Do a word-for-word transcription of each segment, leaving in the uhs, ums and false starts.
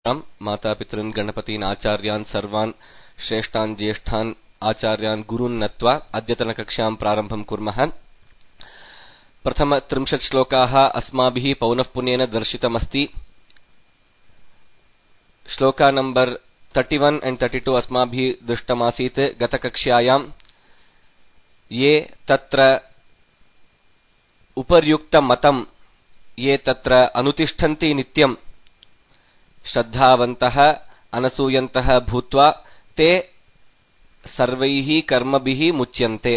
माता पितॄन् गणपतीन् आचार्यान् सर्वान् श्रेष्ठान् ज्येष्ठान् आचार्यान् गुरून् नत्वा अद्यतनकक्षां प्रारम्भं कुर्मः। प्रथम त्रिंशत् श्लोकाः अस्माभिः पौनःपुन्येन दर्शितमस्ति। श्लोका नंबर thirty-one and thirty-two अस्माभिः दृष्टमासीत् गतकक्ष्यायां। ये तत्र उपर्युक्तमतं ये तत्र अनुतिष्ठन्ति नित्यं श्रद्धावन्तः अनसूयन्तः भूत्वा ते सर्वैः कर्मभिः मुच्यन्ते।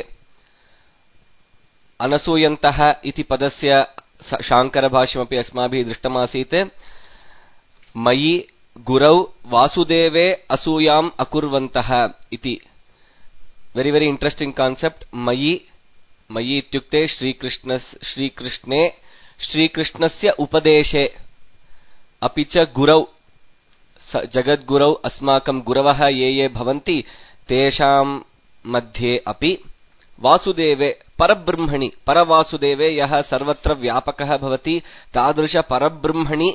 अनसूयन्तः इति पदस्य शाङ्करभाष्यमपि अस्माभिः दृष्टमासीत्। मयि गुरौ वासुदेवे असूयाम् अकुर्वन्तः इति वेरी वेरी इंटरेस्टिंग कान्सेप्ट। मयि मयि इत्युक्ते श्रीकृष्ण श्रीकृष्णे श्रीकृष्णस्य उपदेशे अपि च गुरौ जगद्गुरौ अस्माकं गुरवः ये ये भवन्ति तेषां मध्ये अपि वासुदेवे परब्रह्मणि परवासुदेवे यः सर्वत्र व्यापकः भवति तादृश परब्रह्मणि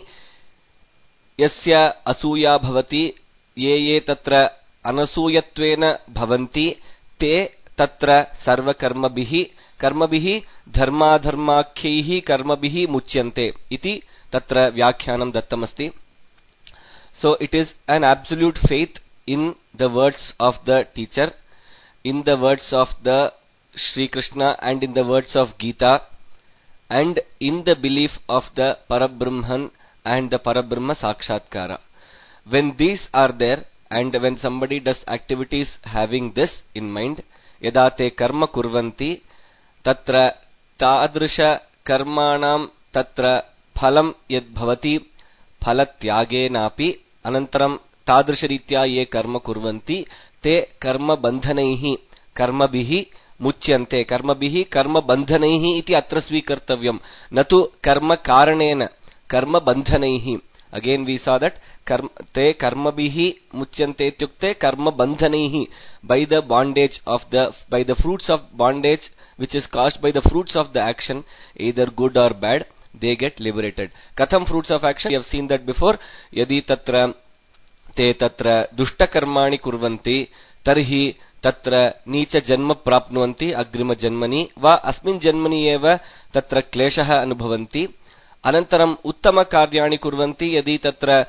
यस्य असूया भवति ये ये तत्र अनसूयत्वेन भवन्ति ते तत्र सर्वकर्मभिः कर्मभिः धर्माधर्माख्यैः कर्मभिः मुच्यन्ते इति तत्र व्याख्यानं दत्तमस्ति। So it is an absolute faith in the words of the teacher, in the words of the Sri Krishna and in the words of Gita, and in the belief of the Parabrahman and the Parabrahma Sakshatkara. When these are there and when somebody does activities having this in mind, yada te karma kurvanti, tatra tadrisha karmanam tatra phalam yad bhavati phalatyagena अनन्तरं तादृशरीत्या ये कर्म कुर्वन्ति ते कर्मबन्धनैः कर्मभिः मुच्यन्ते। कर्मभिः कर्मबन्धनैः इति अत्र स्वीकर्तव्यं, न तु कर्मकारणेन कर्मबन्धनैः। अगेन वी saw that कर्म ते कर्मभिः मुच्यन्ते इत्युक्ते कर्मबन्धनैः, by the bondage of the by the fruits of bondage which is caused by the fruits of the action, either good or bad, they get liberated. Katham fruits of action? We have seen that before. Yadi tatra te tatra dushta karmani kurvanti tarhi tatra nicha janma prapnuvanti agrima janmani va asmin janmani eva tatra kleshaha anubhavanti. Anantaram uttama karyani kurvanti yadi tatra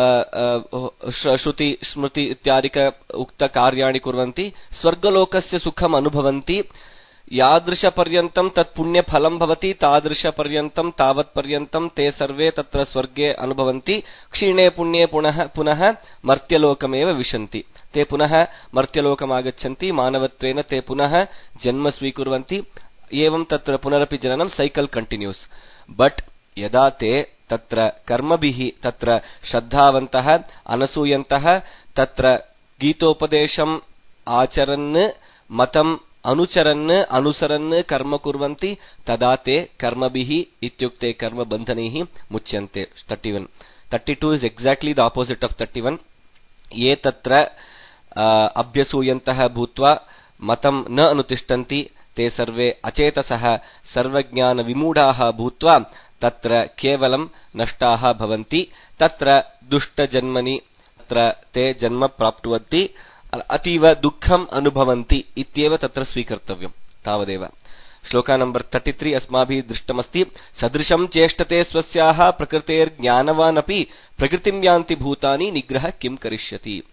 shruti smriti ityadika ukta karyani kurvanti swargalokasya sukham anubhavanti. यादृश पर्यन्तं तत् पुण्य फलं भवति तादृश पर्यन्तं तावत् पर्यन्तं ते सर्वे तत्र स्वर्गे अनुभवन्ति। क्षीणे पुण्ये पुनः पुनः मर्त्यलोकमेव विशन्ति। ते पुनः मर्त्यलोकम् आगच्छन्ति, मानवत्वेन ते पुनः जन्म स्वीकुर्वन्ति। एवं तत्र पुनरपि जननं साइकल कंटिन्यूस्। बट यदा ते तत्र कर्मभिः तत्र श्रद्धावन्तः अनसूयन्तः तत्र गीतोपदेशम् आचरन् मतम् अनुचरन् अनुसरन् कर्म कुर्वन्ति तदा ते कर्मभिः इत्युक्ते कर्मबन्धनैः मुच्यन्ते। thirty-one thirty-two is exactly the opposite of thirty-one. ये तत्र अभ्यसूयन्तः भूत्वा मतं न अनुतिष्ठन्ति ते सर्वे अचेतसः सर्वज्ञानविमूढाः भूत्वा तत्र केवलं नष्टाः भवन्ति। तत्र दुष्टजन्मनि तत्र ते जन्म प्राप्नुवन्ति, अतीव दुःखम् अनुभवन्ति इत्येव तत्र स्वीकर्तव्यम्। तावदेव। श्लोका नंबर thirty-three अस्माभिः दृष्टमस्ति। सदृशं चेष्टते स्वस्याः प्रकृतेर्ज्ञानवान् अपि प्रकृतिं यान्ति भूतानि निग्रह किं करिष्यति।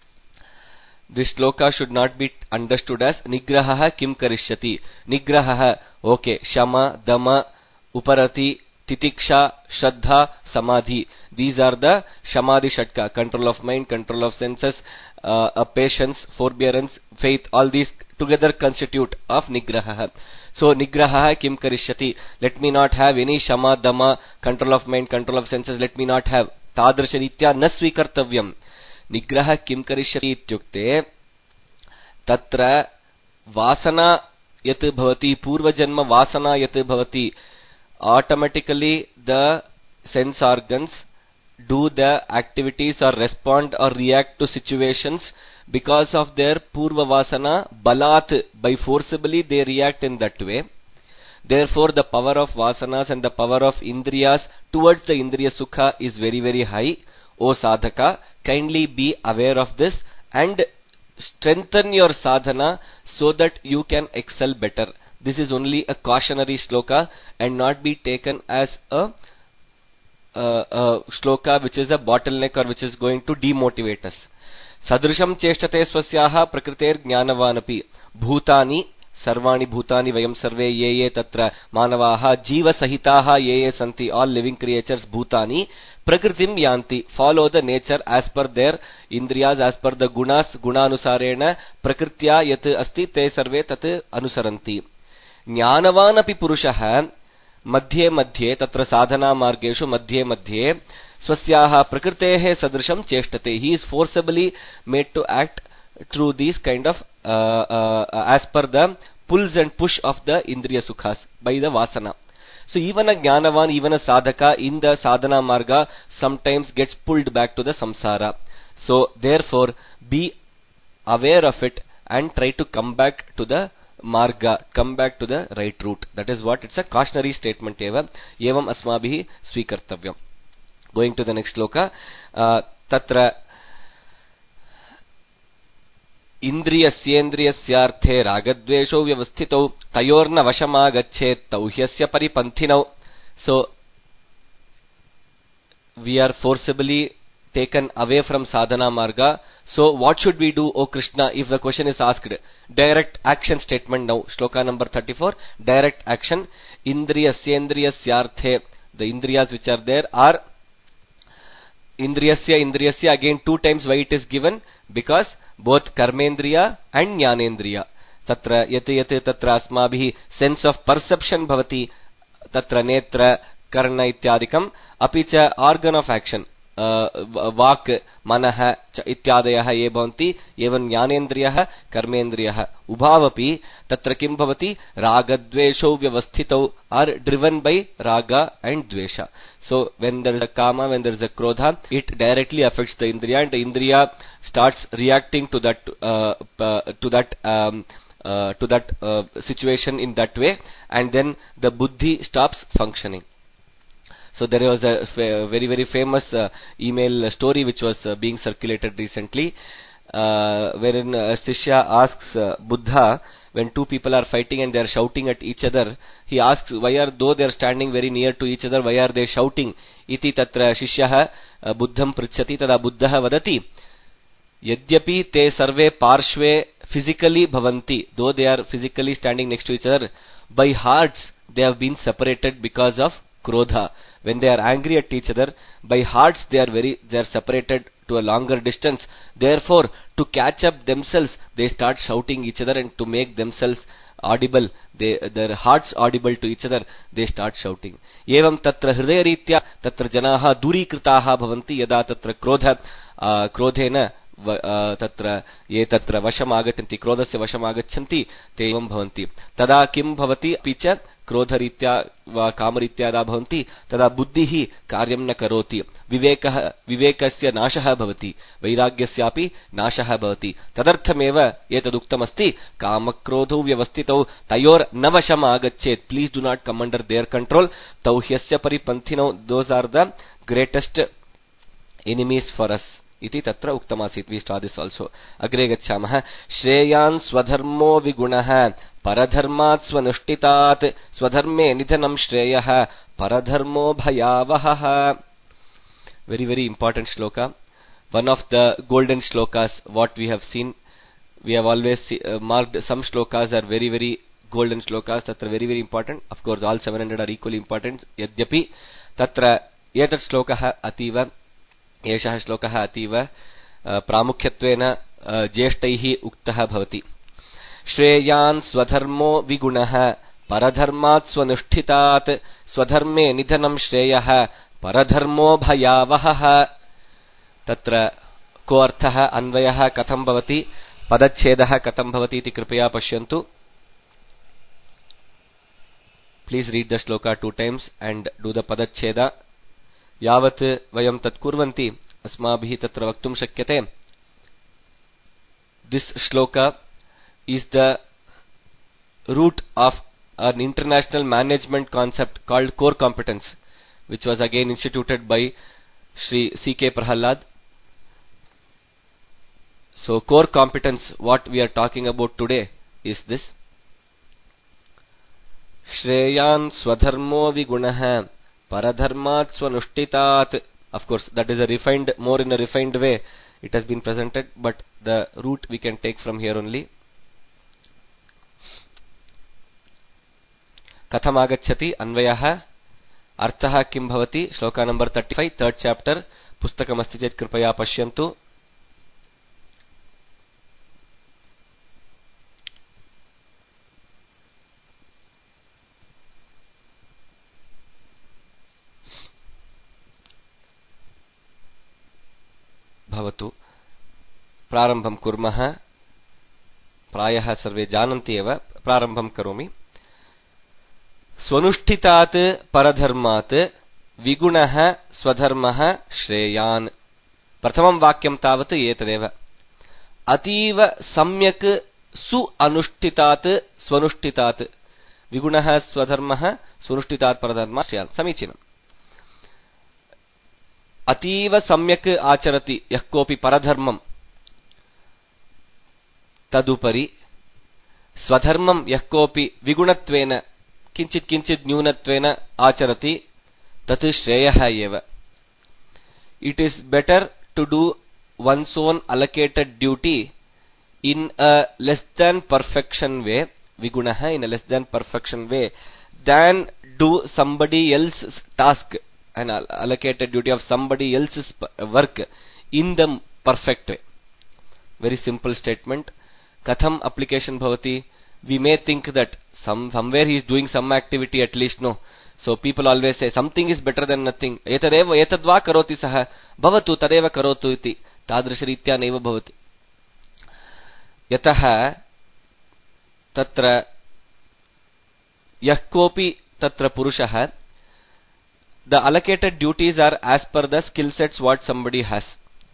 This shloka should not be understood as निग्रहः किं करिष्यति। निग्रहः ओके शम दम उपरति तितिक्षा श्रद्धा samadhi. These are the samadhi shatka, control of mind, control of senses, uh, uh, patience, forbearance, faith. All these together constitute of nigraha. So nigraha kim karishyati. Let me not have any shama dama, control of mind, control of senses. Let me not have tadrsha ritya na svikartavyam. Nigraha kim karishyati ityukte tatra vasana yat bhavati purva janma vasana yat bhavati. Automatically the sense organs do the activities or respond or react to situations because of their purva vasana balat. By forcibly they react in that way. Therefore, the power of vasanas and the power of indriyas towards the indriya sukha is very, very high. O sadhaka, kindly be aware of this and strengthen your sadhana so that you can excel better. This is only a cautionary shloka and not be taken as a, a, a shloka which is a bottleneck or which is going to demotivate us. Sadrisham cheshtate swasyaha prakriter jnanavanapi bhutani सर्वाणि भूतानि वयम सर्वे ये ये तत्र मानवाः जीव सहिताः ये ये सन्ति all living creatures bhutani prakritim yanti follow the nature as per their indriyas as per the gunas gunanusarena prakritya yat asti te sarve tat anusaranti ज्ञानवान् अपि पुरुषः मध्ये मध्ये तत्र साधना मार्गेषु मध्ये मध्ये स्वस्याः प्रकृतेः सदृशं चेष्टते he is forcibly made to act through these kind of uh, uh, as per the pulls and push of the indriya sukhas by the vasana. So even a jnanavan, even a sadhaka in the sadhana marga sometimes gets pulled back to the samsara. So therefore be aware of it and try to come back to the marga, come back to the right route. That is what it's a cautionary statement eva evam asmabhihi swikartavyam. Going to the next sloka, uh, tatra इंद्रियस्येन्द्रियस्यार्थे रागद्वेषौ व्यवस्थितौ तयोर्न वशमागच्छेत् तौह्यस्य परिपन्थिनौ. So we are forcibly taken away from sadhana marga. So what should we do, O Krishna, if the question is asked? Direct action statement now. Shloka number thirty-four. Direct action. Indriyasyendriyasyarthe. The indriyas which are there are Indriyasya, Indriyasya, again two times why it is given, because both Karmendriya and Jnanendriya. Tatra yate yate tatra asmabhihi sense of perception bhavati, tatra netra, karna ityadikam, apicha organ of action, वाक् मनः इत्यादयः ये भवन्ति एवं ज्ञानेन्द्रियः कर्मेन्द्रियः उभावपि तत्र किं भवति रागद्वेषौ व्यवस्थितौ are driven by raga and dvesha. So when there is a kama, when there is a krodha, it directly affects the indriya and the indriya starts reacting to that to that uh, to that uh, situation in that way, and then the buddhi stops functioning. So there was a very very famous uh, email story which was uh, being circulated recently, uh, wherein uh, Shishya asks uh, Buddha, when two people are fighting and they are shouting at each other, he asks, why are, though they are standing very near to each other, why are they shouting? Iti tatra Shishyaha uh, Buddham pritchati tada Buddhaha vadati yadyapi te sarve parshve physically bhavanti, though they are physically standing next to each other, by hearts they have been separated because of krodha. When they are angry at each other, by hearts they are very they are separated to a longer distance. Therefore, to catch up themselves, they start shouting each other, and to make themselves audible, they, their hearts audible to each other, they start shouting. Evam tatra hridaya ritya tatra janaha durikritaha bhavanti yada tatra krodha uh, krodhena तत्र ये तत्र वशम आगच्छन्ति, क्रोधस्य वशम आगच्छन्ति, ते एवं भवन्ति. तदा किं भवति? अपि च क्रोधरीत्या वा कामरीत्या भवन्ति, तदा बुद्धिः कार्यं न करोति, विवेकः विवेकस्य नाशः भवति, वैराग्यस्यापि नाशः भवति. तदर्थमेव एतदुक्तमस्ति, कामक्रोधौ व्यवस्थितौ तयोर न वशम आगच्छेत्, please do not come under there control, तौ ह्यस्य परिपन्थिनौ, those are the greatest enemies for us इति तत्र उक्तमासीत्. We start this also. अग्रे गच्छामः. श्रेयान् स्वधर्मो विगुणः परधर्मात् स्वनुष्ठितात्, स्वधर्मे निधनं श्रेयः परधर्मो भयावहः. Very very important shloka, one of the golden shlokas what we have seen. We have always see, uh, marked some shlokas are very very golden shlokas, tatra very very important. Of course all seven hundred are equally important. Yadyapi tatra etat shlokah ativa एषः श्लोकः अतीव प्रामुख्यत्वेन ज्येष्ठैः उक्तः भवति. श्रेयान् स्वधर्मो विगुणः परधर्मात् स्वनुष्ठितात्, स्वधर्मे निधनं श्रेयः परधर्मो भयावहः. तत्र को अर्थः, अन्वयः कथं भवति, पदच्छेदः कथं भवति इति कृपया पश्यन्तु. Please read the shloka two times and do the padachheda. यावत् वयं तत् कुर्वन्ति अस्माभिः तत्र वक्तुं शक्यते. This shloka is the root of an international management concept called core competence, which was again instituted by Shri C K Prahalad. So core competence, what we are talking about today is this. Shreyan swadharmo vigunaha paradharmat swanushtitat. Of course, that is a refined, more in a refined way it has been presented, but the root we can take from here only. Katham agacchati anvayah arthah kim bhavati. Shloka number thirty-five, third chapter. Pustakam asti chet kripaya pashyantu. भवतु प्रारंभं कुर्मः. प्रायः सर्वे जानन्ति एव, प्रारंभं करोमि. स्वनुष्ठितात् परधर्मात् विगुणः स्वधर्मः श्रेयान्. प्रथमं वाक्यं तावत् एतदेव. अतीव सम्यक् सु अनुष्ठितात् स्वनुष्ठितात् विगुणः स्वधर्मः स्वनुष्ठितात् परधर्मः श्रेयान्. समीचीनम्. अतीव सम्यक् आचरति यः कोऽपि परधर्मं, तदुपरि स्वधर्मं यः कोऽपि विगुणत्वेन किञ्चित् किञ्चित् न्यूनत्वेन आचरति, तत् श्रेयः एव. It is better to do one's own allocated duty in a less than perfection way, vigunaha, in a less than perfection way, than do somebody else's task, an allocated duty of somebody else's work in the perfect way. Very simple statement. Katham application bhavati. We may think that some somewhere he is doing some activity at least, no. So people always say something is better than nothing. Etadeva etadva karoti saha bhavatu tadeva karotu iti tadrisharitya neva bhavati. Yataha tatra yah kopi tatra purushah. The allocated duties are as per the skill sets what somebody has.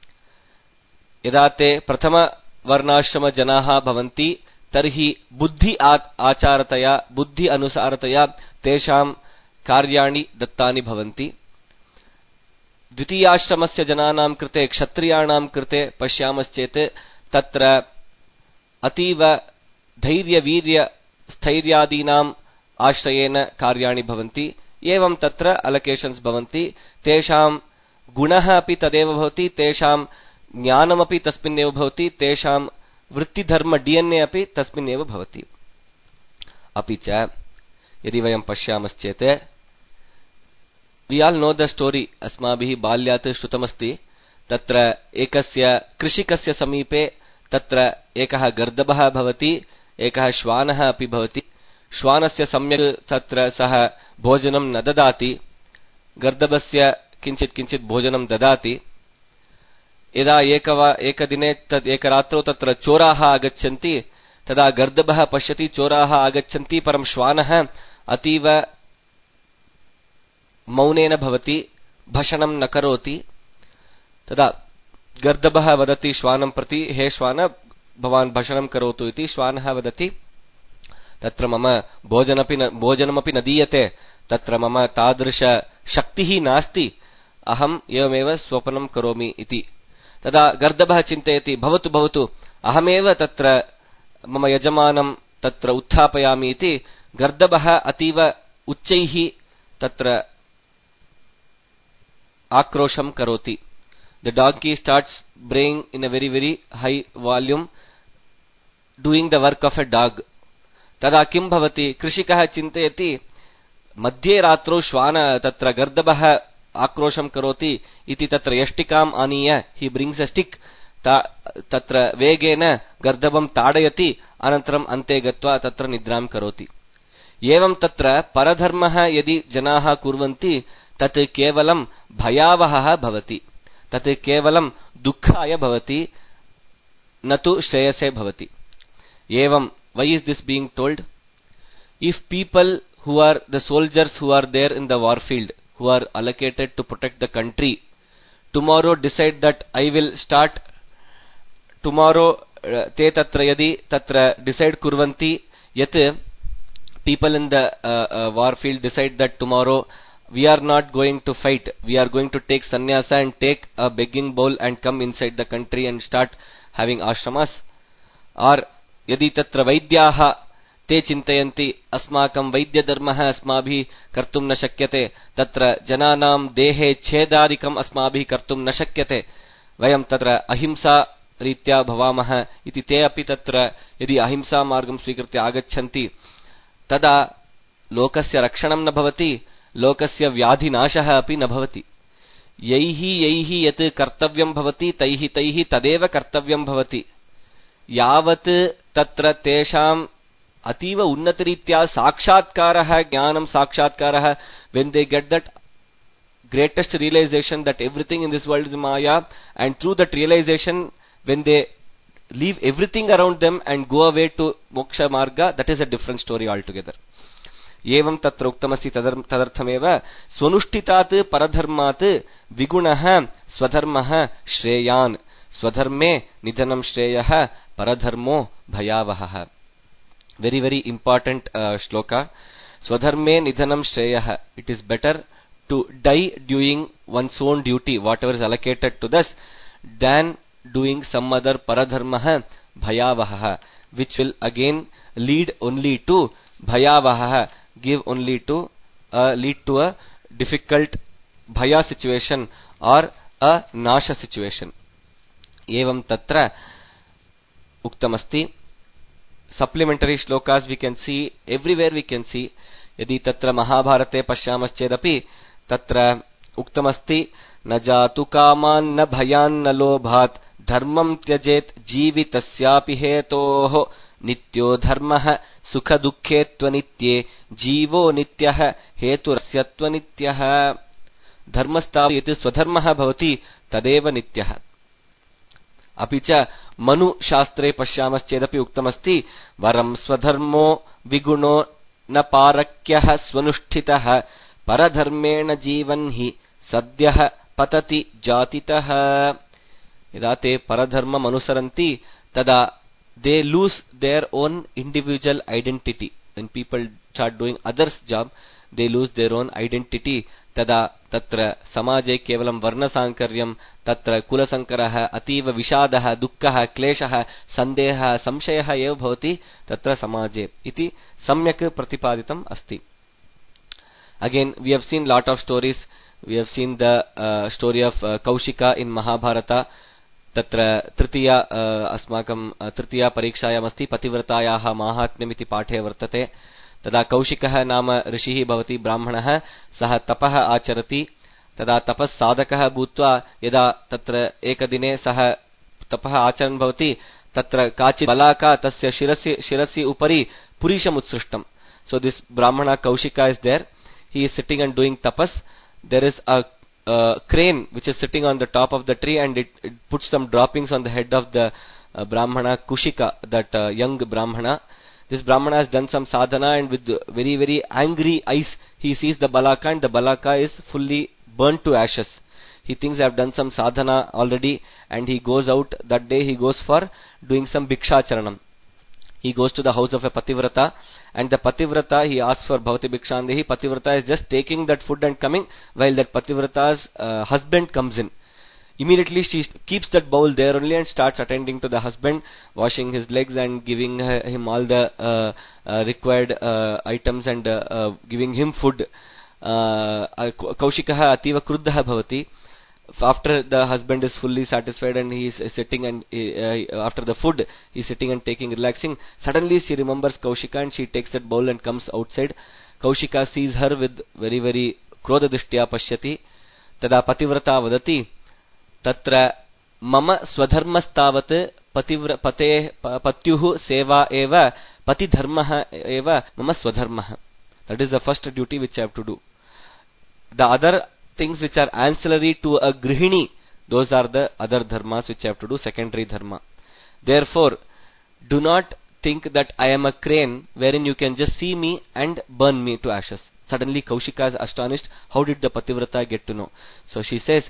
Yadate prathama varnashrama janaha bhavanti tarhi buddhi acharataya buddhi anusarataya tesham karyani dattani bhavanti. Dvitiyashramasya jananam krite kshatriyanam krite pashyamaschet tatra ativa dhairya virya stairyadinam ashrayena karyani bhavanti. एवं तत्र अलोकेशन्स भवन्ति. तेषां गुणः अपि तदेव भवति, तेषां ज्ञानमपि तस्मिन्नेव भवति, तेषां वृत्तिधर्म डीएनए अपि तस्मिन्नेव भवति. अपि च यदि वयं पश्यामश्चेत्, we all know the story, अस्माभिः बाल्यात् श्रुतमस्ति. तत्र एकस्य कृषिकस्य समीपे तत्र एकः गर्दभः भवति, एकः श्वानः अपि भवति. श्वानस्य सम्यक् तत्र सः भोजनं न ददाति, गर्दभस्य किञ्चित् किञ्चित् भोजनं ददाति. यदा एकवा एकदिने तद् एकरात्रौ तत्र चोराः आगच्छन्ति, तदा गर्दभः पश्यति चोराः आगच्छन्ति, परं श्वानः अतीव मौनेन भवति, भषणं न करोति. तदा गर्दभः वदति श्वानं प्रति, हे श्वान, भवान् भषणं करोतु इति. श्वानः वदति, तत्र मम भोजनमपि न भोजनमपि न दीयते, तत्र मम तादृश शक्तिः नास्ति, अहम् एवमेव स्वपनं करोमि इति. तदा गर्दभः चिन्तयति, भवतु भवतु, अहमेव तत्र मम यजमानं तत्र उत्थापयामि इति. गर्दभः अतीव उच्चैः तत्र आक्रोशं करोति. The donkey starts braying in a very very high volume, doing the work of a dog. तदा किं भवति? कृषिकः चिन्तयति, मध्ये रात्रौ श्वान तत्र गर्दभः आक्रोशं करोति इति तत्र यष्टिकाम् आनीय, ही ब्रिंग्स् अ स्टिक्, तत्र वेगेन गर्दभं ताडयति, अनन्तरम् अन्ते गत्वा तत्र निद्रां करोति. एवं तत्र परधर्मः यदि जनाः कुर्वन्ति, तत् केवलं भयावहः भवति, तत् केवलं दुःखाय भवति, न तु श्रेयसे भवति. एवं why is this being told? If people who are the soldiers who are there in the war field, who are allocated to protect the country, tomorrow decide that I will start, tomorrow te tatra yadi tatra decide kurvanti, yet people in the uh, uh, war field decide that tomorrow we are not going to fight, we are going to take sannyasa and take a begging bowl and come inside the country and start having ashramas. Or yadi tatra vaidyaha te chintayanti asmakam vaidya dharmah asmabhi kartum na shakyate tatra jananam dehe chedadikam asmabhi kartum na shakyate vayam tatra ahimsa रीत्या भवामः इति ते अपि तत्र यदि अहिंसा मार्गं स्वीकृत्य आगच्छन्ति तदा लोकस्य रक्षणं न भवति, लोकस्य व्याधिनाशः अपि न भवति. यैः यैः यत् कर्तव्यं भवति तैः तैः तदेव कर्तव्यं भवति. यावत् तत्र तेषाम् अतीव उन्नतरीत्या साक्षात्कारः, ज्ञानं साक्षात्कारः, when they get that greatest realization that everything in this world is maya, and through that realization when they leave everything around them and go away to moksha marga, that is a different story altogether. एवं तत्र उक्तमस्ति तदर्थमेव स्वनुष्ठितात् परधर्मात् विगुणः स्वधर्मः श्रेयान् स्वधर्मे निधनं श्रेयः परधर्मो भयावहः. Very very important uh, shloka. Swadharme nidhanam shreyah. It is better to die doing one's own duty, whatever is allocated to this, than doing some other paradharmah bhayavaha, which will again lead only to bhayavaha, give only to uh, lead to a difficult bhaya situation or a nasha situation. Evam tatra uktamasti. Supplementary shlokas we can see everywhere. We can see yadi tatra Mahabharate pashyamaschedapi tatra uktamasti na jatu kaman na bhayan na lobhat dharmam tyajet jivitasyapi hetoh nityo dharmah sukha dukkhe tvanitye jivo nityah heturasya tvanityah. Dharmastava yat swadharmah bhavati tadeva nityah. अपि च मनु शास्त्रे पश्यामश्चेदपि उक्तमस्ति वरं स्वधर्मो विगुणो न पारक्यः स्वनुष्ठितः परधर्मेण जीवन् हि सद्यः पतति जातितः. यदा ते परधर्मम् अनुसरन्ति तदा they lose their own individual identity. When people start doing others' job, they lose their own identity. Tada tatra samaje kevalam varnasankaryam tatra kulasankarah ativa vishadaha dukkaha kleshaha sandeha samshayaha eva bhavati tatra samaje iti samyak pratipaditam asti. Again, we have seen lot of stories. We have seen the uh, story of uh, Kaushika in Mahabharata. तत्र तृतीया अस्माकं तृतीया परीक्षायाम् अस्ति पतिव्रतायाः माहात्म्यमिति पाठे वर्तते. तदा कौशिकः नाम ऋषिः भवति, ब्राह्मणः. सः तपः आचरति. तदा तपस्साधकः भूत्वा यदा तत्र एकदिने सः तपः आचरन् भवति तत्र काचित् बलाका तस्य शिरसि शिरसि उपरि पुरीशमुत्सृष्टम्. So this brahmana Kaushika is there. He is sitting and doing tapas. There is a Uh, crane which is sitting on the top of the tree, and it, it puts some droppings on the head of the uh, Brahmana Kushika, that uh, young Brahmana. This Brahmana has done some sadhana, and with very very angry eyes he sees the balaka, and the balaka is fully burnt to ashes. He thinks I have done some sadhana already, and he goes out. That day he goes for doing some bhikshacharanam. He goes to the house of a pativrata, and the pativrata, he asks for bhavati bhikshandehi. Pativrata is just taking that food and coming, while that pativrata's uh, husband comes in. Immediately she keeps that bowl there only and starts attending to the husband, washing his legs and giving uh, him all the uh, uh, required uh, items and uh, uh, giving him food. Uh, Kaushikaha ativa kruddha bhavati. After the husband is fully satisfied and he is sitting and uh, after the food he is sitting and taking relaxing, suddenly she remembers Kaushika and she takes that bowl and comes outside. Kaushika sees her with very very krodha drishtya pashyati. Tada pativrata vadati tatra mama swadharmastavat pativra pate patyuh seva eva patidharmah eva mama swadharmah. That is the first duty which I have to do. The other things which are ancillary to a grihini, those are the other dharmas which I have to do, secondary dharma. Therefore, do not think that I am a crane wherein you can just see me and burn me to ashes. Suddenly Kaushika is astonished. How did the pativrata get to know? So she says,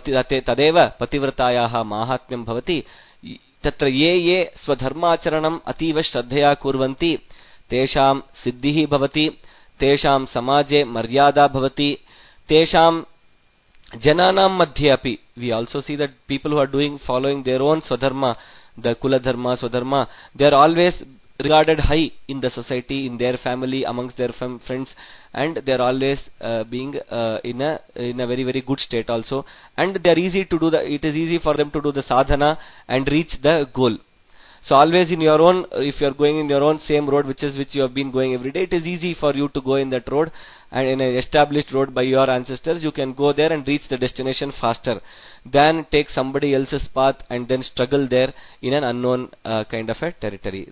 tadeva pativratayaha mahatmyam bhavati tatra ye ye swadharmacharanam ativa shraddhaya kurvanti tesham siddhihi bhavati tesham samaje maryada bhavati tesham jananam madhye api, we also see that people who are doing following their own swadharma, the kula dharma, swadharma, they are always regarded high in the society, in their family, amongst their fam- friends, and they are always uh, being uh, in a in a very very good state also, and they are easy to do the it is easy for them to do the sadhana and reach the goal. So always in your own, if you are going in your own same road which is which you have been going every day, it is easy for you to go in that road, and in an established road by your ancestors, you can go there and reach the destination faster than take somebody else's path and then struggle there in an unknown uh, kind of a territory.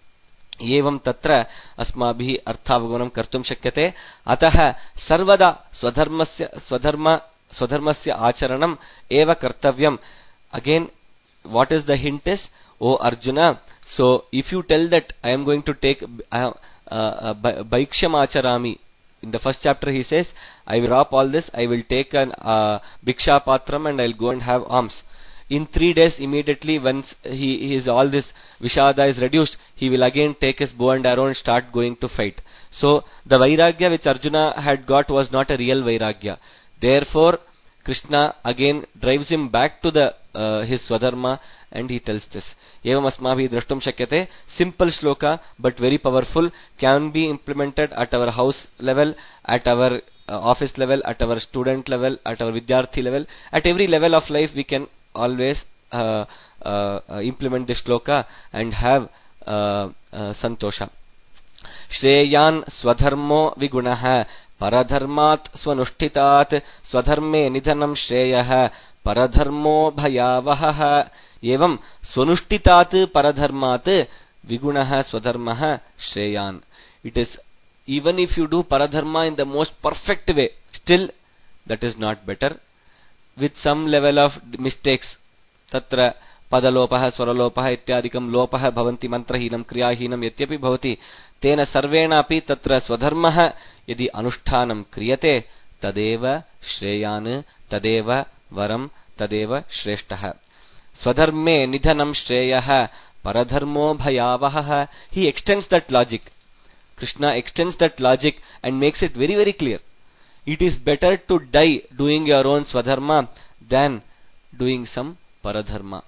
एवं तत्र अस्माभिः अर्थावगमनं कर्तुं शक्यते. अतः सर्वदा स्वधर्मस्य स्वधर्म स्वधर्मस्य आचरणम् एव कर्तव्यम्. Again, what is the hint is, O Arjuna, so if you tell that I am going to take uh, uh, Bhaiksham Acharami, in the first chapter he says, I will drop all this, I will take an uh, Bhiksha Patram and I will go and have alms. In three days, immediately, once he, he is all this Vishada is reduced, he will again take his bow and arrow and start going to fight. So, the Vairagya which Arjuna had got was not a real Vairagya. Therefore, Krishna again drives him back to the uh, his Swadharma, and he tells this. Evam asmabhi drashtum shakyate. Simple shloka, but very powerful, can be implemented at our house level, at our uh, office level, at our student level, at our Vidyarthi level, at every level of life we can always uh, uh, uh, implement this shloka and have uh, uh, santosha. Shreyan swadharmo vigunaha paradharmat swanushtitat swadharme nidhanam shreyah paradharmo bhayavaha. Evam swanushtitat paradharmat vigunaha swadharmah shreyan. It is, even if you do paradharma in the most perfect way, still that is not better. With some level of mistakes, tatra padalopah swaralopah ityadikam lopah bhavanti mantrahinam kriyahinam yatyapi bhavati tena sarvena api tatra swadharmah yadi anushtanam kriyate tadeva shreyan tadeva varam tadeva shrestah. Swadharme nidhanam shreyah paradharmo bhayavah. He extends that logic. Krishna extends that logic and makes it very very clear. It is better to die doing your own swadharma than doing some paradharma.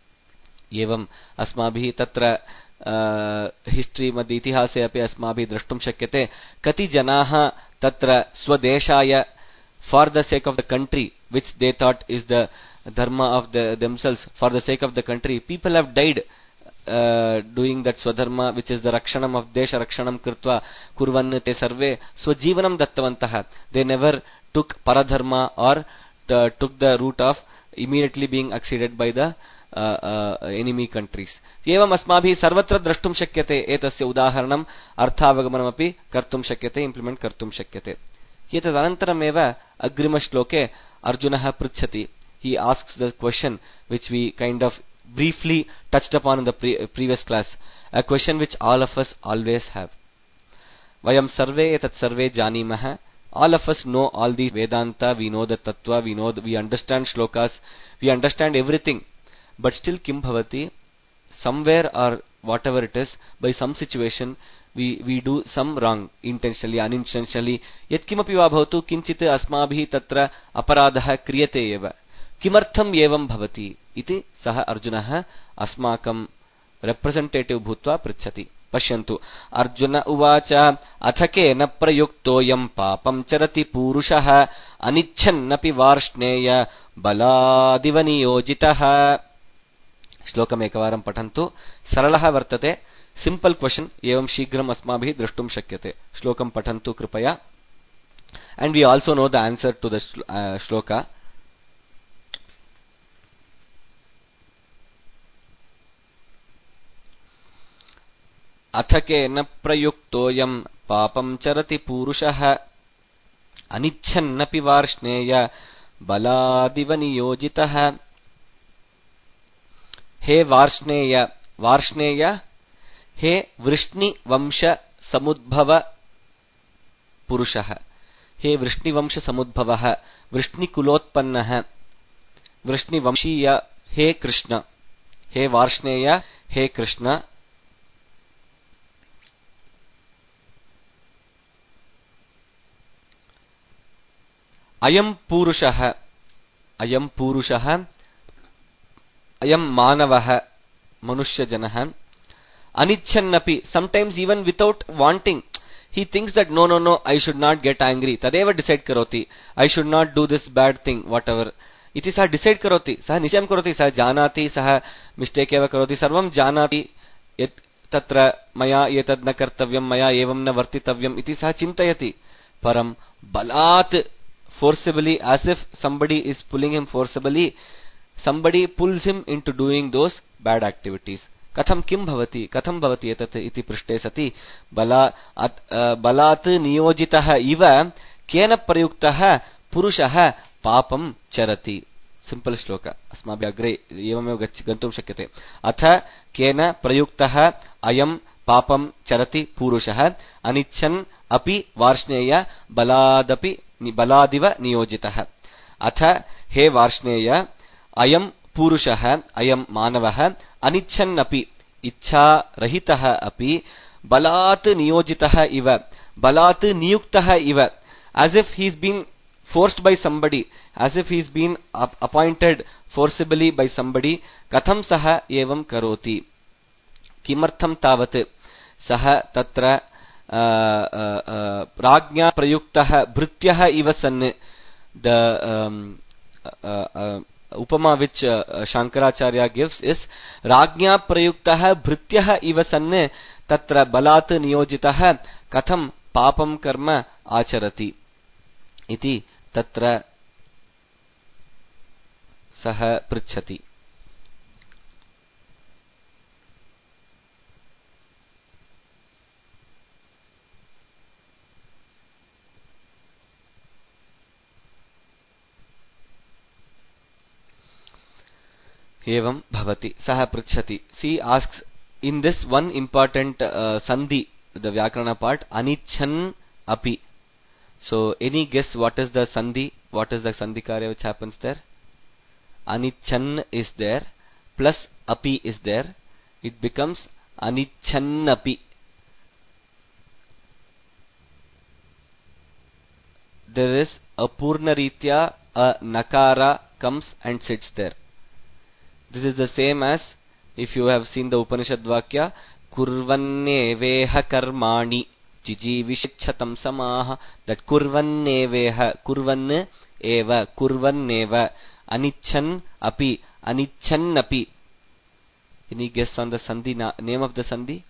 Evam asmabhi tatra uh, history madhya itihase api asmabhi drashtum shakyate. Kati janaha tatra swadeshaya, for the sake of the country which they thought is the dharma of the themselves, for the sake of the country, people have died Uh, doing that swadharma, which is the rakshanam of desha rakshanam krutva kurvan te sarve swajivanam dattavantah. They never took paradharma or uh, took the route of immediately being acceded by the uh, uh, enemy countries. Evam asmabhi sarvatra drashtum shakyate. Etasya udaharanam arthavagamam api kartum shakyate, implement kartum shakyate. Etat anantaram eva agrima shloke Arjunah pruchhati. He asks the question which we kind of briefly touched upon in the pre- previous class, a question which all of us always have. Vayam sarve etat sarve janimah. All of us know all these Vedanta, we know the Tattva, we know the, we understand shlokas, we understand everything, but still kim bhavati, somewhere or whatever it is, by some situation we we do some wrong, intentionally, unintentionally. Yat kimapi va bhavatu kinchit asmabhi tatra aparadha kriyate eva. Kimartham evam bhavati iti saha Arjunah asmakam representative bhutva pritchati. Pashyantu. Arjuna uvacha athake na prayuktoyam papam charati purushah anichhannapi varshneya baladivani yojitah. Shlokam ekavaram patantu. Saralah vartate. Simple question. Evam shigram asmabhi drashtum shakyate. Shlokam patantu kripaya. And we also know the answer to the uh, shloka. अथके न प्रयुक्तोयम पापम चरति पुरुषः अनिच्छन्नपि वार्ष्णेय बलादिव नियोजितः. हे वार्ष्णेय, वार्ष्णेय हे वृष्णि वंश समुद्भव पुरुषः. हे वृष्णि वंश समुद्भवः, वृष्णि कुलोत्पन्नः, वृष्णि वंशीय. हे कृष्ण. हे वार्ष्णेय, हे कृष्ण. अयम पूरुषः अयम पूरुषः अयम मानवः मनुष्यजनः अनिच्छन्नपि sometimes even without wanting he thinks that no no no I should not get angry तदेव decide करोति I should not do this bad thing whatever इति सः डिसैड् करोति सः निश्चयं करोति सः जानाति सः मिस्टेक् एव करोति सर्वं जानाति यत् तत्र मया एतद् न कर्तव्यं मया एवं न वर्तितव्यम् इति सः चिन्तयति परं बलात् forcibly as if somebody is pulling him forcibly somebody pulls him into doing those bad activities कथं किं भवति कथं भवति एतत् इति पृष्टे सति बला बलात् नियोजितः इव केन प्रयुक्तः पुरुषः पापं चरति सिंपल श्लोक अस्माभिः अग्रे एवमेव गन्तुं शक्यते अथ केन प्रयुक्तः अयं पापं चरति पुरुषः अनिच्छन् अपि वार्ष्णेय बलादपि बलादिव नियोजितः अथ हे वार्ष्णेय अयं पुरुषः अयं मानवः अनिच्छन्नपि इच्छा रहितः अपि बलात् नियोजितः इव बलात् नियुक्तः इव as if he is being forced by somebody as if he is been appointed forcibly by somebody कथं सः एवं करोति किमर्थं तावत् सः तत्र राज्ञा प्रयुक्तः भृत्यः इव सन् the upama which Shankaracharya gives is राज्ञा प्रयुक्तः भृत्यः इव सन् तत्र बलात् नियोजितः कथं पापं कर्म आचरति इति तत्र सः पृच्छति एवं भवति सः पृच्छति she asks in this one important uh, sandhi the vyakarana part anichan api so any guess what is the sandhi what is the sandhi karya which happens there anichan is there plus api is there it becomes anichannapi there is a purna ritya a nakara comes and sits there. This is the same as if you have seen the Upanishad Vakya kurvanneveha karmani jijivishatam samaha that kurvanneveha kurvan eva kurvanneva anichan api anichannapi. Any guess on the sandhi name of the sandhi?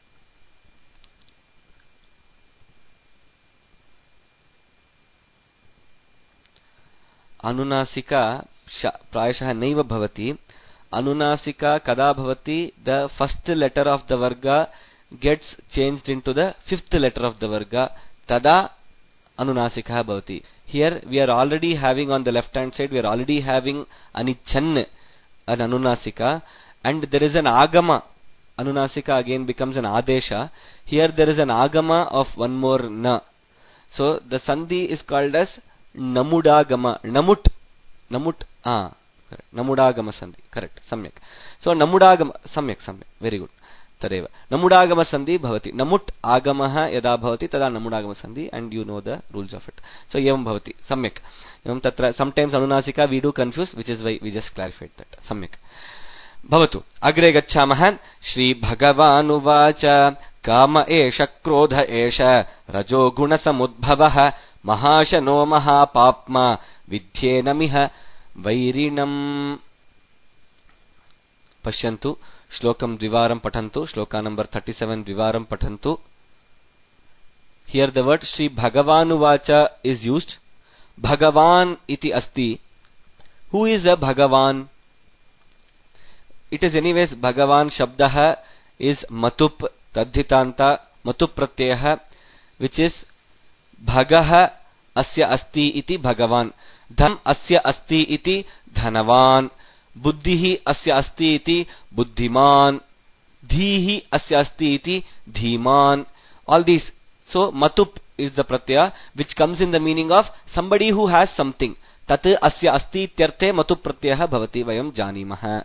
Anunasika prayashah naiva bhavati. Anunasika kada bhavati, the first letter of the varga gets changed into the fifth letter of the varga. Tada anunasika bhavati. Here we are already having on the left hand side, we are already having anichan, an anunasika, and there is an agama. Anunasika again becomes an adesha. Here there is an agama of one more na. So the sandhi is called as namudagama. Namut. Namut. Ah. Correct. Namudagama sandhi. Correct. Samyak. So namudagama. Samyak. Samyak. Very good. Tadeva. Namudagama sandhi bhavati. Namut agamaha yada bhavati tada namudagama sandhi, and you know the rules of it. So evam bhavati. Samyak. Evam tatra. Sometimes anunasika we do confuse, which is why we just clarified that. Samyak. Bhavatu. Agre gacchamaha. Shri Bhagavanuvāca Kama esha krodha esha rajo guna samudbhavaha mahashano mahapapma vidyenamiha vairinam. Pashyantu. Shlokam Dvivaram Pathantu. Shloka number thirty-seven Dvivaram Pathantu. Here the word Shri Bhagavanuvāca is used. Bhagavan iti asti. Who is a Bhagavan? It is anyways Bhagavan Shabdaha is Matup Tadhitanta Matup Pratyaha, which is Bhagaha Asya Asti iti Bhagavan. Dham Asya Asti iti Dhanavan. Buddhihi Asya Asti iti Buddhiman. Dhihi Asya Asti iti Dhiman. All these. So Matup is the pratyaya which comes in the meaning of somebody who has something. Tat Asya Asti ityarthe Matup pratyaha bhavati vayam janimaha.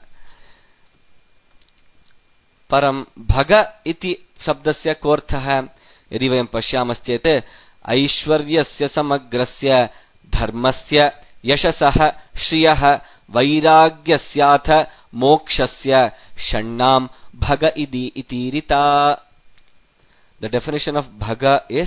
Param bhaga iti शब्दस्य कोऽर्थः यदि वयं पश्यामश्चेत् ऐश्वर्यस्य समग्रस्य धर्मस्य यशसः श्रियः वैराग्यस्याथ मोक्षस्य षण्णाम भग इति इतीरिता. The definition of bhaga is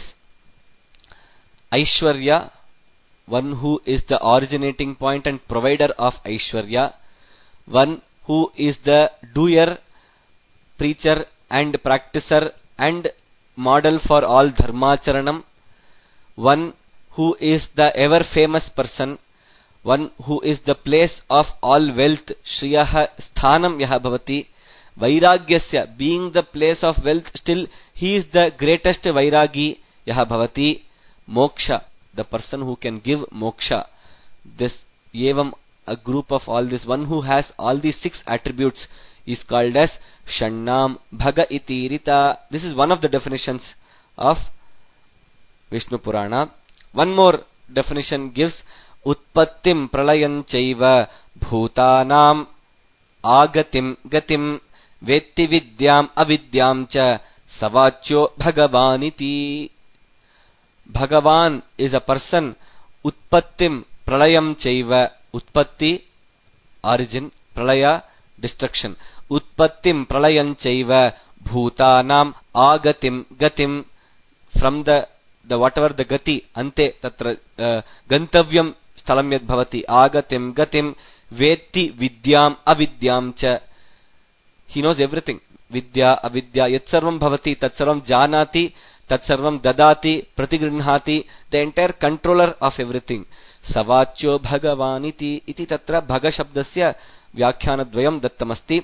Aishwarya, one who is the originating point and provider of Aishwarya, one who is the doer, preacher and practicer and model for all dharmacharanam, one who is the ever famous person, one who is the place of all wealth, shriyah sthanam yah bhavati, vairagyasya, being the place of wealth, still he is the greatest vairagi yah bhavati, moksha, the person who can give moksha. This evam, a group of all this, one who has all these six attributes is called as Shannam Bhaga iti rita. This is one of the definitions of Vishnu Purana. One more definition gives Utpattim Pralayam Chaiva Bhutanam Agatim Gatim Vetti Vidyam Avidyam Cha Savachyo Bhagavaniti. Bhagavan is a person. Utpattim Pralayam Chaiva. Utpatti, origin. Pralaya, destruction. Utpattim Pralayam Chaiva Bhutanam Agatim Gatim. From the the whatever the gati ante tatra uh, gantavyam sthalam yad bhavati agatim gatim vetti vidyam avidyam cha. He knows everything. Vidya avidya yat sarvam bhavati tat sarvam janati tat sarvam dadati pratigrinhati. The entire controller of everything. Savachyo bhagavaniti iti tatra bhaga shabdasya vyakhyana dattamasti.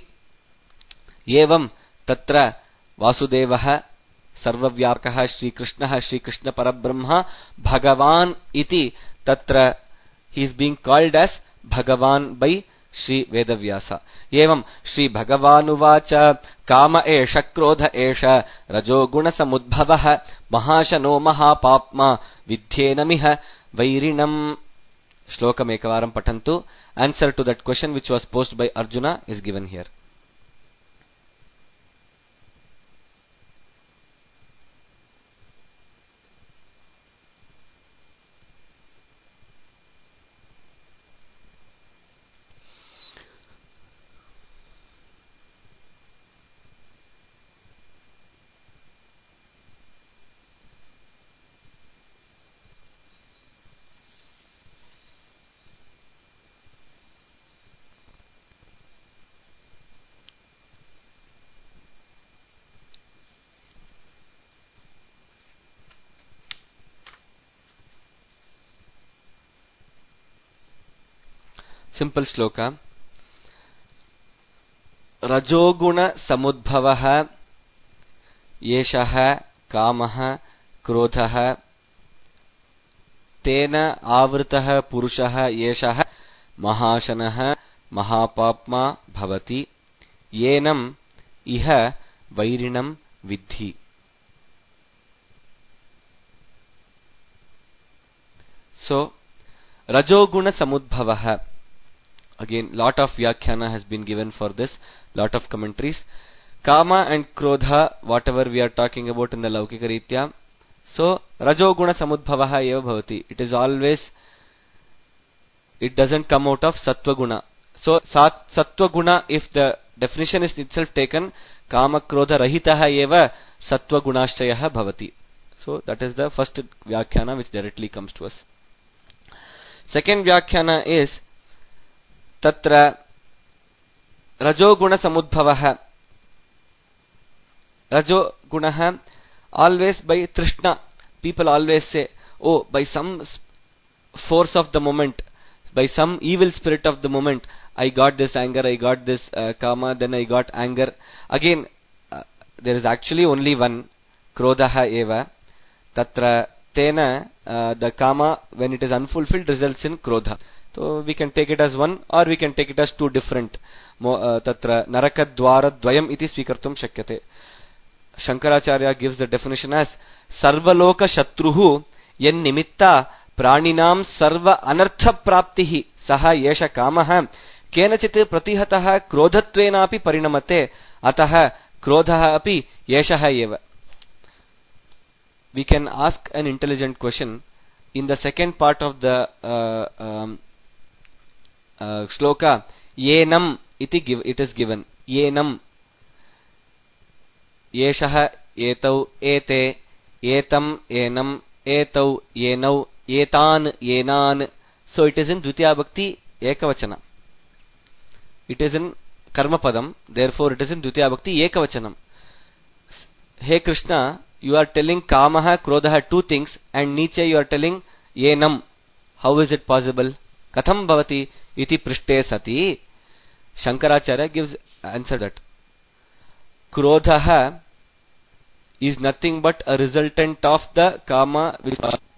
Evam tatra vasudevah सर्वव्यापकः श्रीकृष्णः श्रीकृष्णपरब्रह्म भगवान इति तत्र he is being called as भगवान by Shri Vedvyas. एवं श्री भगवानुवाच काम एष क्रोध एष रजोगुणसमुद्भवः महाशनो महापाप्मा विध्येनमिह वैरिणम्. श्लोकम् एकवारं पठन्तु. Answer to that question which was posed by Arjuna is given here. Simple shloka. Rajoguna samudbhavah yeshah kamah krodhah tena avritah purushah yeshah mahashanah mahapapma bhavati yenam iha vairinam vidhi. So, Rajoguna samudbhavah. Again, lot of vyakhyana has been given for this, lot of commentaries. Kama and Krodha, whatever we are talking about in the Laukika Ritya. So, Rajoguna samudbhavaha eva bhavati. It is always, it doesn't come out of Sattva Guna. So, sat, Sattva Guna, if the definition is itself taken, Kama Krodha Rahitaha eva Sattva Gunashchayaha bhavati. So, that is the first vyakhyana which directly comes to us. Second vyakhyana is Tatra Rajoguna samudbhavah. Rajogunaha, always by Trishna. People always say, oh, by some force of the moment, by some evil spirit of the moment, I got this anger, I got this uh, kama, then I got anger. Again, uh, there is actually only one, Krodhaha eva. Tatra tena, uh, the kama, when it is unfulfilled, results in Krodha. So we can take it as one, or we can take it as two different. Tatra narakadwara dvayam iti svikartum shakyate. Shankaracharya gives the definition as sarvaloka shatruhu yen nimitta praninam sarva anartha praptihi saha yesha kamaha kenachit pratihataha krodhatvena api parinamate ataha krodhaha api yeshaha eva. We can ask an intelligent question. in the second part of the uh, um, uh, shloka, yenam iti give, it is given. Yenam, yeshah, etau, ete, etam, enam, etau, yenau, etan, yenan. So it is in Dvitiya Bhakti Ekavachana. It is in Karma Padam, therefore it is in Dvitiya Bhakti Ekavachanam. Hey Krishna, you are telling Kamaha, Krodhaha, two things, and Niche you are telling Yenam. How is it possible? Katham bhavati iti prishte sati. Shankaracharya gives answer that Krodhaha is nothing but a resultant of the Kama which